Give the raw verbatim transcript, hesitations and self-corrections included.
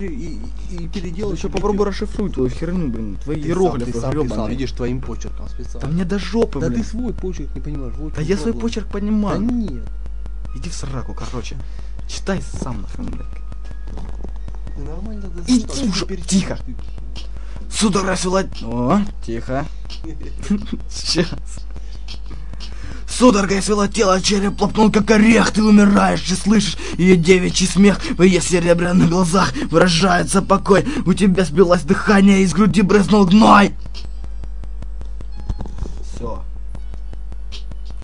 и, и, и переделал. Еще попробуй расшифруй твою херню, блин. Твои ты иероглифы сам, ты сам писал, гребаные. видишь, твоим почерком специально. Да мне до жопы, Да блин. ты свой почерк не понимаешь. Вот Да я свой проблема. почерк понимаю. Да нет. Иди в сраку, короче. Читай сам нахрен, блядь. Ты нормально тогда Иди зачитай, уже, ты тихо. ты- Судорога сила... О, тихо. Сейчас. Судорога свела тело, череп лопнул как орех. Ты умираешь и слышишь ее девичий смех. В ее серебряных глазах выражается покой. У тебя сбилось дыхание, из груди брызнул гной.